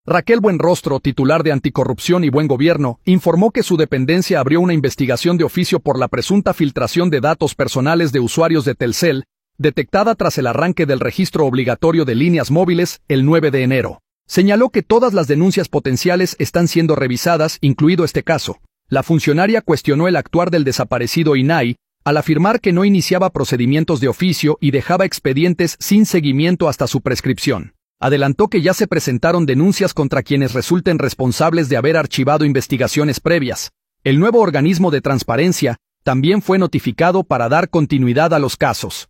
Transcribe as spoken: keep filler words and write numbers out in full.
Raquel Buenrostro, titular de Anticorrupción y Buen Gobierno, informó que su dependencia abrió una investigación de oficio por la presunta filtración de datos personales de usuarios de Telcel, detectada tras el arranque del registro obligatorio de líneas móviles el nueve de enero. Señaló que todas las denuncias potenciales están siendo revisadas, incluido este caso. La funcionaria cuestionó el actuar del desaparecido I N A I, al afirmar que no iniciaba procedimientos de oficio y dejaba expedientes sin seguimiento hasta su prescripción. Adelantó que ya se presentaron denuncias contra quienes resulten responsables de haber archivado investigaciones previas. El nuevo organismo de transparencia también fue notificado para dar continuidad a los casos.